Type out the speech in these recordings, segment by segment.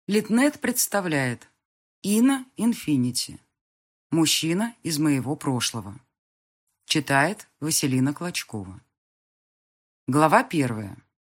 Литнет представляет Инна Инфинити. Мужчина из моего прошлого. Читает Василина Клочкова. Глава 1.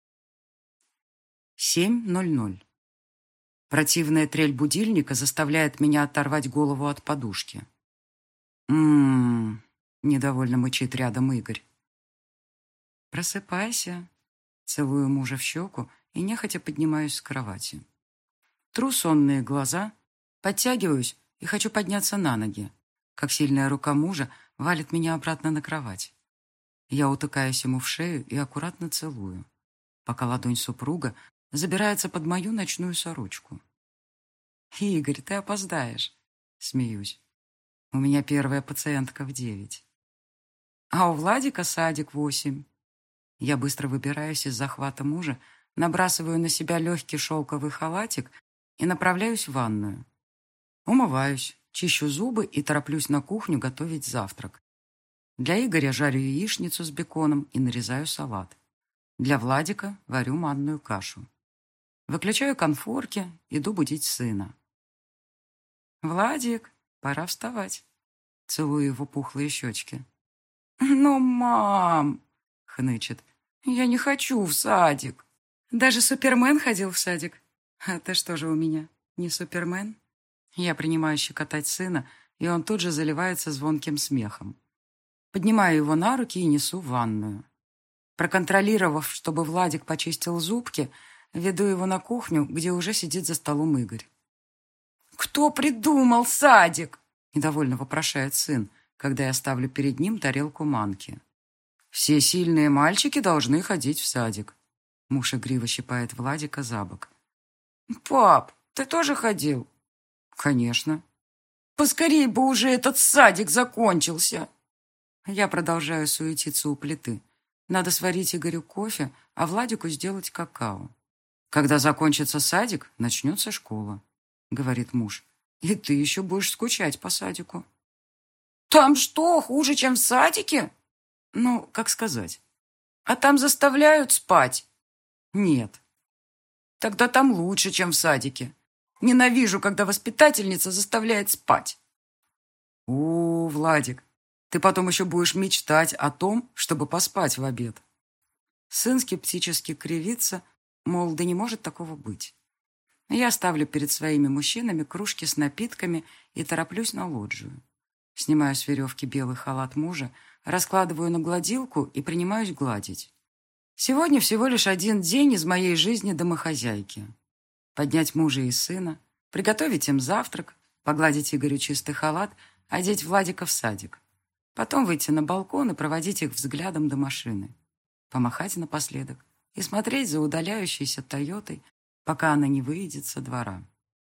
7:00. Противная трель будильника заставляет меня оторвать голову от подушки. Недовольно мычит рядом Игорь. «Просыпайся», — целую мужа в щеку и нехотя поднимаюсь с кровати. Тру сонные глаза, подтягиваюсь и хочу подняться на ноги, как сильная рука мужа валит меня обратно на кровать. Я утыкаюсь ему в шею и аккуратно целую, пока ладонь супруга забирается под мою ночную сорочку. «Игорь, ты опоздаешь», — смеюсь. «У меня первая пациентка в 9. А у Владика садик в 8. Я быстро выбираюсь из захвата мужа, набрасываю на себя легкий шелковый халатик и направляюсь в ванную. Умываюсь, чищу зубы и тороплюсь на кухню готовить завтрак. Для Игоря жарю яичницу с беконом и нарезаю салат. Для Владика варю манную кашу. Выключаю конфорки, иду будить сына. «Владик, пора вставать», — целую его пухлые щечки. «Но, мам», — хнычет, — «я не хочу в садик». «Даже Супермен ходил в садик. А ты что же у меня, не Супермен?» Я принимаю щекотать сына, и он тут же заливается звонким смехом. Поднимаю его на руки и несу в ванную. Проконтролировав, чтобы Владик почистил зубки, веду его на кухню, где уже сидит за столом Игорь. «Кто придумал садик?» — недовольно вопрошает сын, когда я ставлю перед ним тарелку манки. «Все сильные мальчики должны ходить в садик». Муж игриво щипает Владика за бок. «Пап, ты тоже ходил?» «Конечно». «Поскорей бы уже этот садик закончился!» Я продолжаю суетиться у плиты. Надо сварить Игорю кофе, а Владику сделать какао. «Когда закончится садик, начнется школа», — говорит муж. «И ты еще будешь скучать по садику». «Там что, хуже, чем в садике?» «Ну, как сказать?» «А там заставляют спать?» «Нет». «Тогда там лучше, чем в садике. Ненавижу, когда воспитательница заставляет спать». «О, Владик, ты потом еще будешь мечтать о том, чтобы поспать в обед». Сын скептически кривится, мол, да не может такого быть. Я ставлю перед своими мужчинами кружки с напитками и тороплюсь на лоджию. Снимаю с веревки белый халат мужа, раскладываю на гладилку и принимаюсь гладить. Сегодня всего лишь один день из моей жизни домохозяйки. Поднять мужа и сына, приготовить им завтрак, погладить Игорю чистый халат, одеть Владика в садик. Потом выйти на балкон и проводить их взглядом до машины. Помахать напоследок и смотреть за удаляющейся Тойотой, пока она не выйдет со двора.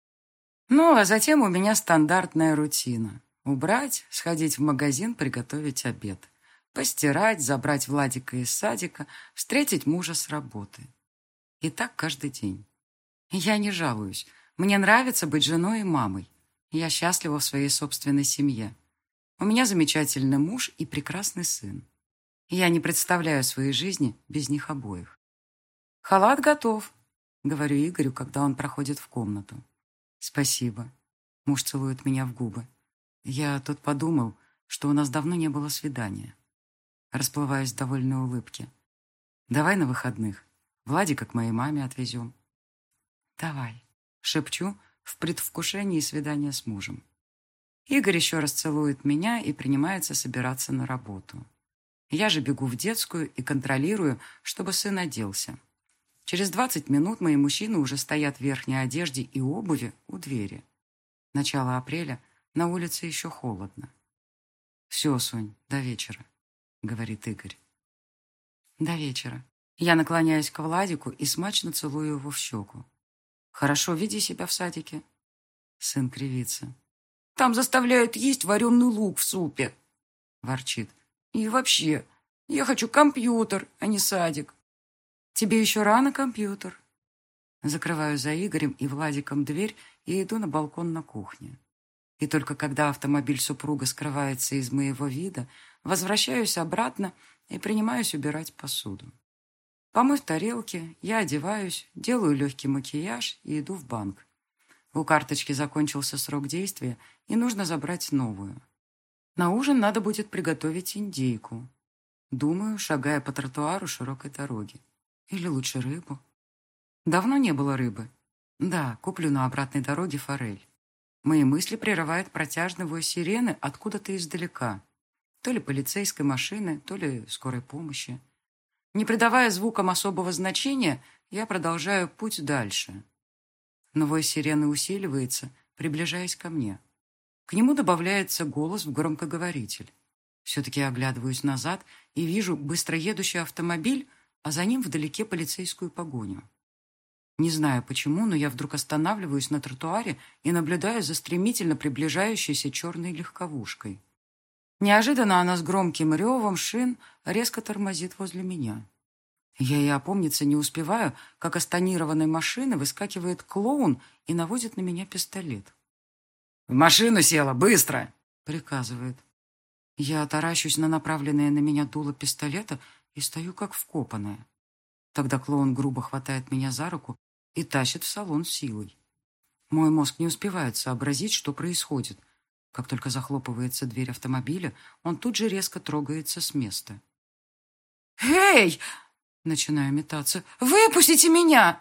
Ну, а затем у меня стандартная рутина. Убрать, сходить в магазин, приготовить обед. Постирать, забрать Владика из садика, встретить мужа с работы. И так каждый день. Я не жалуюсь. Мне нравится быть женой и мамой. Я счастлива в своей собственной семье. У меня замечательный муж и прекрасный сын. Я не представляю своей жизни без них обоих. «Халат готов», — говорю Игорю, когда он проходит в комнату. «Спасибо». Муж целует меня в губы. Я тут подумал, что у нас давно не было свидания. Расплываюсь в довольной улыбке. «Давай на выходных. Владика к моей маме отвезем». «Давай», — шепчу в предвкушении свидания с мужем. Игорь еще раз целует меня и принимается собираться на работу. Я же бегу в детскую и контролирую, чтобы сын оделся. Через 20 минут мои мужчины уже стоят в верхней одежде и обуви у двери. Начало апреля, на улице еще холодно. «Все, Сонь, до вечера», — говорит Игорь. «До вечера». Я наклоняюсь к Владику и смачно целую его в щеку. «Хорошо, веди себя в садике». Сын кривится. «Там заставляют есть вареный лук в супе», — ворчит. «И вообще, я хочу компьютер, а не садик». «Тебе еще рано компьютер». Закрываю за Игорем и Владиком дверь и иду на балкон на кухне. И только когда автомобиль супруга скрывается из моего вида, возвращаюсь обратно и принимаюсь убирать посуду. Помыв тарелки, я одеваюсь, делаю легкий макияж и иду в банк. У карточки закончился срок действия, и нужно забрать новую. На ужин надо будет приготовить индейку. Думаю, шагая по тротуару широкой дороги. Или лучше рыбу. Давно не было рыбы. Да, куплю на обратной дороге форель. Мои мысли прерывает протяжный вой сирены откуда-то издалека. То ли полицейской машины, то ли скорой помощи. Не придавая звукам особого значения, я продолжаю путь дальше. Но вой сирены усиливается, приближаясь ко мне. К нему добавляется голос в громкоговоритель. Все-таки оглядываюсь назад и вижу быстро едущий автомобиль, а за ним вдалеке полицейскую погоню. Не знаю почему, но я вдруг останавливаюсь на тротуаре и наблюдаю за стремительно приближающейся черной легковушкой. Неожиданно она с громким ревом шин резко тормозит возле меня. Я и опомниться не успеваю, как из тонированной машины выскакивает клоун и наводит на меня пистолет. «В машину села, быстро!» — приказывает. Я таращусь на направленное на меня дуло пистолета и стою как вкопанная. Тогда клоун грубо хватает меня за руку и тащит в салон силой. Мой мозг не успевает сообразить, что происходит. Как только захлопывается дверь автомобиля, он тут же резко трогается с места. «Эй!» — начинаю метаться. «Выпустите меня!»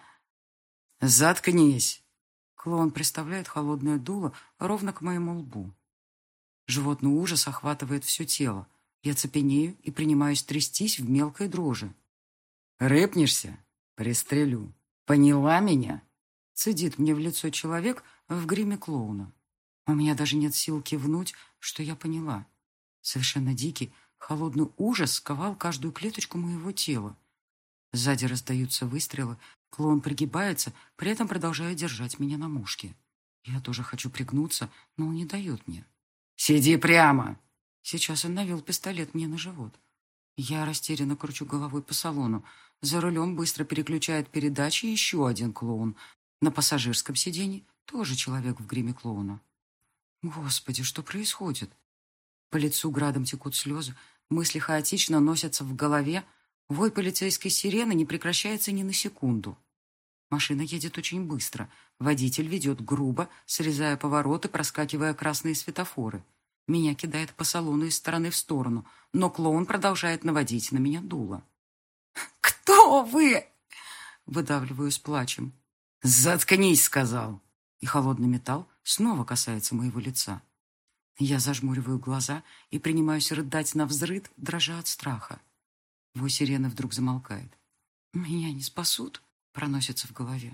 «Заткнись!» Клоун приставляет холодное дуло ровно к моему лбу. Животный ужас охватывает все тело. Я цепенею и принимаюсь трястись в мелкой дрожи. «Рыпнешься? Пристрелю. Поняла меня?» Цедит мне в лицо человек в гриме клоуна. У меня даже нет сил кивнуть, что я поняла. Совершенно дикий, холодный ужас сковал каждую клеточку моего тела. Сзади раздаются выстрелы, клоун пригибается, при этом продолжая держать меня на мушке. Я тоже хочу пригнуться, но он не дает мне. «Сиди прямо!» Сейчас он навел пистолет мне на живот. Я растерянно кручу головой по салону. За рулем быстро переключает передачи еще один клоун. На пассажирском сиденье тоже человек в гриме клоуна. Господи, что происходит? По лицу градом текут слезы, мысли хаотично носятся в голове. Вой полицейской сирены не прекращается ни на секунду. Машина едет очень быстро. Водитель ведет грубо, срезая повороты, проскакивая красные светофоры. Меня кидает по салону из стороны в сторону, но клоун продолжает наводить на меня дуло. «Кто вы?» — выдавливаю с плачем. «Заткнись!» — сказал. И холодный металл снова касается моего лица. Я зажмуриваю глаза и принимаюсь рыдать навзрыд, дрожа от страха. Вой сирены вдруг замолкает. «Меня не спасут?» — проносится в голове.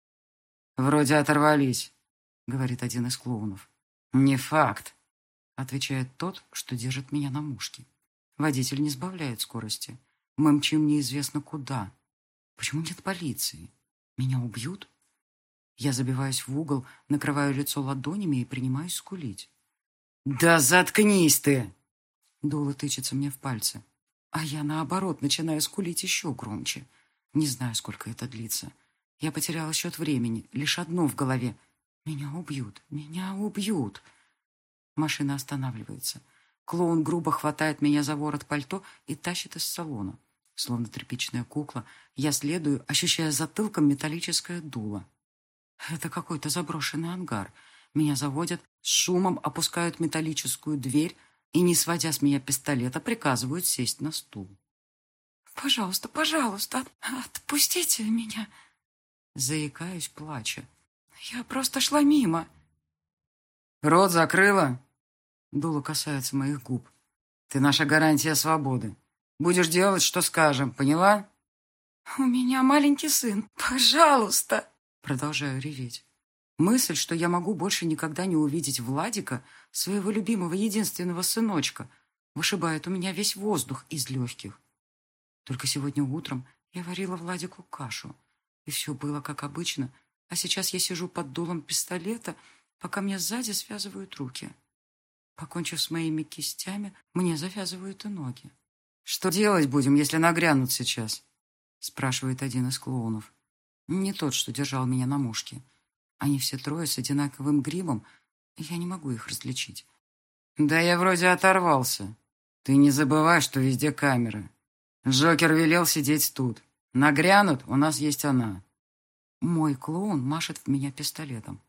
«Вроде оторвались», — говорит один из клоунов. «Не факт», — отвечает тот, что держит меня на мушке. Водитель не сбавляет скорости. Мы мчим неизвестно куда. Почему нет полиции? Меня убьют? Я забиваюсь в угол, накрываю лицо ладонями и принимаюсь скулить. «Да заткнись ты!» Дуло тычется мне в пальцы. А я, наоборот, начинаю скулить еще громче. Не знаю, сколько это длится. Я потеряла счет времени. Лишь одно в голове. Меня убьют. Меня убьют. Машина останавливается. Клоун грубо хватает меня за ворот пальто и тащит из салона. Словно тряпичная кукла, я следую, ощущая затылком металлическое дуло. Это какой-то заброшенный ангар. Меня заводят, с шумом опускают металлическую дверь и, не сводя с меня пистолета, приказывают сесть на стул. «Пожалуйста, пожалуйста, отпустите меня!» Заикаюсь, плача. «Я просто шла мимо!» «Рот закрыла?» Дуло касается моих губ. «Ты наша гарантия свободы. Будешь делать, что скажем, поняла?» «У меня маленький сын. Пожалуйста!» Продолжаю реветь. Мысль, что я могу больше никогда не увидеть Владика, своего любимого единственного сыночка, вышибает у меня весь воздух из легких. Только сегодня утром я варила Владику кашу, и все было как обычно, а сейчас я сижу под дулом пистолета, пока мне сзади связывают руки. Покончив с моими кистями, мне завязывают и ноги. «Что делать будем, если нагрянут сейчас?» спрашивает один из клоунов. Не тот, что держал меня на мушке. Они все трое с одинаковым гримом, и я не могу их различить. «Да я вроде оторвался. Ты не забывай, что везде камеры. Джокер велел сидеть тут. Нагрянут, у нас есть она». Мой клоун машет в меня пистолетом.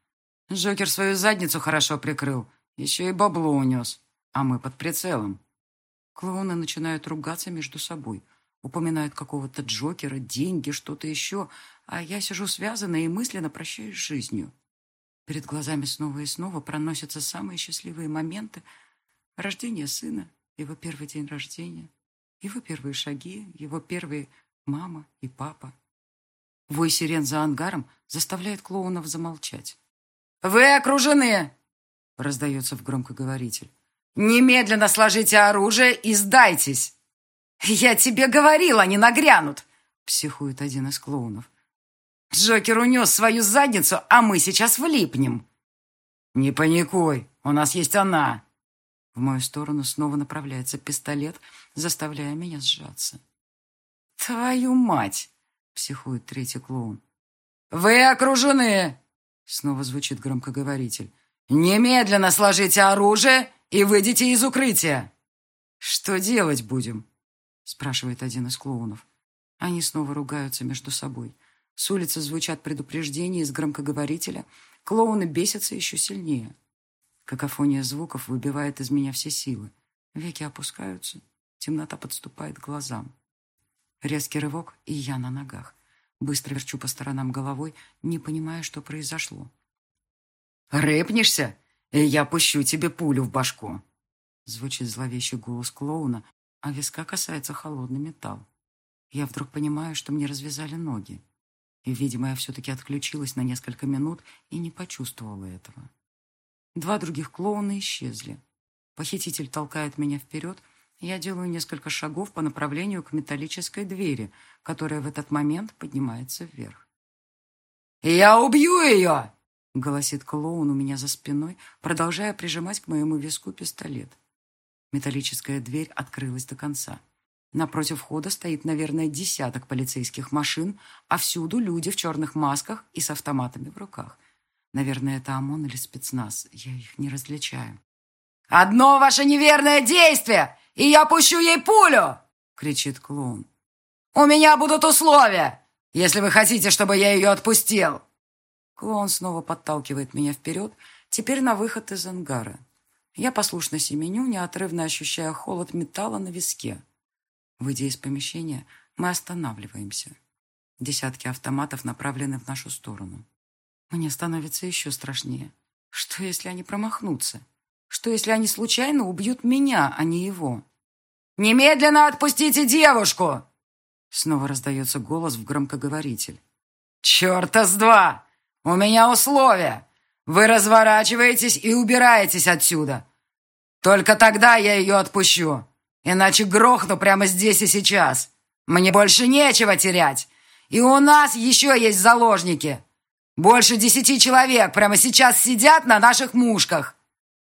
Джокер свою задницу хорошо прикрыл, еще и бабло унес, а мы под прицелом. Клоуны начинают ругаться между собой, упоминают какого-то Джокера, деньги, что-то еще, а я сижу связанная и мысленно прощаюсь с жизнью. Перед глазами снова и снова проносятся самые счастливые моменты: рождение сына, его первый день рождения, его первые шаги, его первые мама и папа. Вой сирен за ангаром заставляет клоунов замолчать. «Вы окружены!» — раздается в громкоговоритель. «Немедленно сложите оружие и сдайтесь!» «Я тебе говорил, они нагрянут!» — психует один из клоунов. «Джокер унес свою задницу, а мы сейчас влипнем!» «Не паникуй, у нас есть она!» В мою сторону снова направляется пистолет, заставляя меня сжаться. «Твою мать!» — психует третий клоун. «Вы окружены!» — снова звучит громкоговоритель. «Немедленно сложите оружие и выйдите из укрытия!» «Что делать будем?» — спрашивает один из клоунов. Они снова ругаются между собой. С улицы звучат предупреждения из громкоговорителя. Клоуны бесятся еще сильнее. Какофония звуков выбивает из меня все силы. Веки опускаются, темнота подступает к глазам. Резкий рывок, и я на ногах. Быстро верчу по сторонам головой, не понимая, что произошло. «Рыпнешься, и я пущу тебе пулю в башку!» Звучит зловещий голос клоуна, а виска касается холодный металл. Я вдруг понимаю, что мне развязали ноги. И, видимо, я все-таки отключилась на несколько минут и не почувствовала этого. Два других клоуна исчезли. Похититель толкает меня вперед, и я делаю несколько шагов по направлению к металлической двери, которая в этот момент поднимается вверх. «Я убью ее!» — голосит клоун у меня за спиной, продолжая прижимать к моему виску пистолет. Металлическая дверь открылась до конца. Напротив входа стоит, наверное, десяток полицейских машин, а всюду люди в черных масках и с автоматами в руках. Наверное, это ОМОН или спецназ. Я их не различаю. «Одно ваше неверное действие, и я пущу ей пулю!» — кричит клоун. «У меня будут условия, если вы хотите, чтобы я ее отпустил!» Клоун снова подталкивает меня вперед, теперь на выход из ангара. Я послушно семеню, неотрывно ощущая холод металла на виске. Выйдя из помещения, мы останавливаемся. Десятки автоматов направлены в нашу сторону. Мне становится еще страшнее. Что, если они промахнутся? Что, если они случайно убьют меня, а не его? «Немедленно отпустите девушку!» Снова раздается голос в громкоговоритель. «Черта с два! У меня условия! Вы разворачиваетесь и убираетесь отсюда! Только тогда я ее отпущу! Иначе грохну прямо здесь и сейчас! Мне больше нечего терять! И у нас еще есть заложники! Больше 10 человек прямо сейчас сидят на наших мушках!»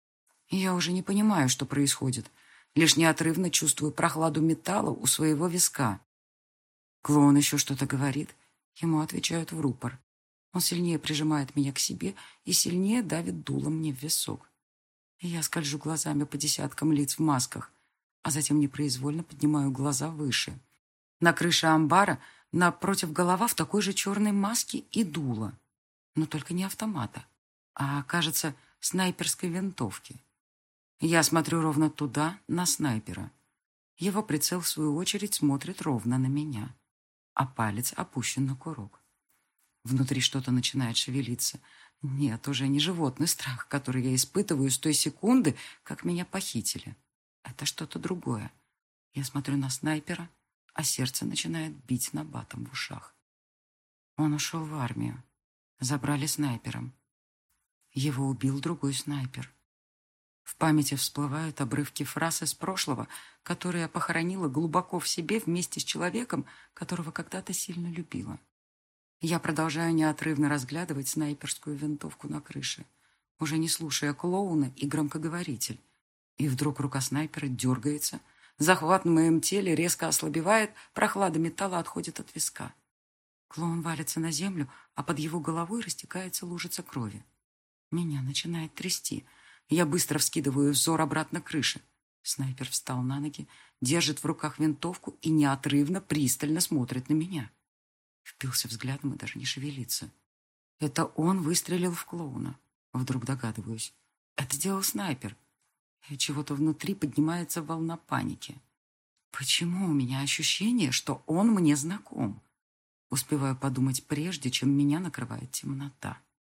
Я уже не понимаю, что происходит. Лишь неотрывно чувствую прохладу металла у своего виска. Клоун еще что-то говорит. Ему отвечают в рупор. Он сильнее прижимает меня к себе и сильнее давит дулом мне в висок. Я скольжу глазами по десяткам лиц в масках, а затем непроизвольно поднимаю глаза выше. На крыше амбара напротив голова в такой же черной маске и дуло. Но только не автомата, а, кажется, снайперской винтовки. Я смотрю ровно туда, на снайпера. Его прицел, в свою очередь, смотрит ровно на меня, а палец опущен на курок. Внутри что-то начинает шевелиться. Нет, уже не животный страх, который я испытываю с той секунды, как меня похитили. Это что-то другое. Я смотрю на снайпера, а сердце начинает бить набатом в ушах. Он ушел в армию. Забрали снайпером. Его убил другой снайпер. В памяти всплывают обрывки фраз из прошлого, которые я похоронила глубоко в себе вместе с человеком, которого когда-то сильно любила. Я продолжаю неотрывно разглядывать снайперскую винтовку на крыше, уже не слушая клоуна и громкоговоритель. И вдруг рука снайпера дергается, захват на моем теле резко ослабевает, прохлада металла отходит от виска. Клоун валится на землю, а под его головой растекается лужица крови. Меня начинает трясти. Я быстро вскидываю взор обратно к крыше. Снайпер встал на ноги, держит в руках винтовку и неотрывно, пристально смотрит на меня. Впился взглядом и даже не шевелится. Это он выстрелил в клоуна. Вдруг догадываюсь. Это делал снайпер. И чего-то внутри поднимается волна паники. Почему у меня ощущение, что он мне знаком? Успеваю подумать прежде, чем меня накрывает темнота.